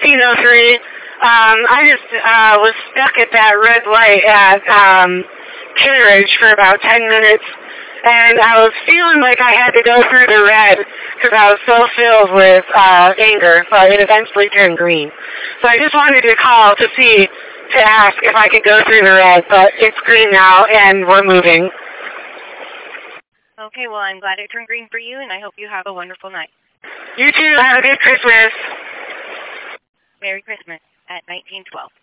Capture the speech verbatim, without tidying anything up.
sixteen oh three. Um, I just uh, was stuck at that red light at um, Kitteridge for about ten minutes, and I was feeling like I had to go through the red because I was so filled with uh, anger, but it eventually turned green. So I just wanted to call to see, to ask if I could go through the red, but it's green now, and we're moving. Okay, well, I'm glad it turned green for you, and I hope you have a wonderful night. You too. Have a good Christmas. Merry Christmas at nineteen twelve.